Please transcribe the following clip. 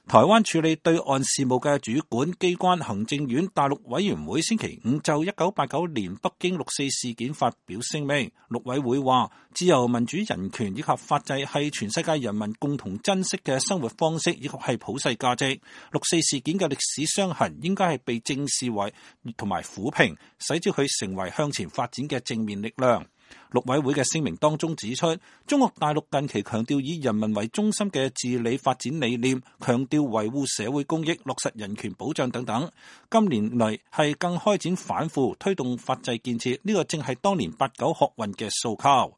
台灣處理對岸事務嘅主管機關行政院大陸委員會星期五就1989年北京六四事件發表聲明。陸委會話，自由民主人權以及法制係全世界人民共同珍惜嘅生活方式，以及係普世價值。六四事件嘅歷史傷痕應該係被正視為同埋撫平，使之佢成為向前發展嘅正面力量。陸委會嘅聲明當中指出，中國大陸近期強調以人民為中心嘅治理發展理念，強調維護社會公益、落實人權保障等等。今年嚟係更開展反腐、推動法制建設，呢個正係當年89學運嘅訴求。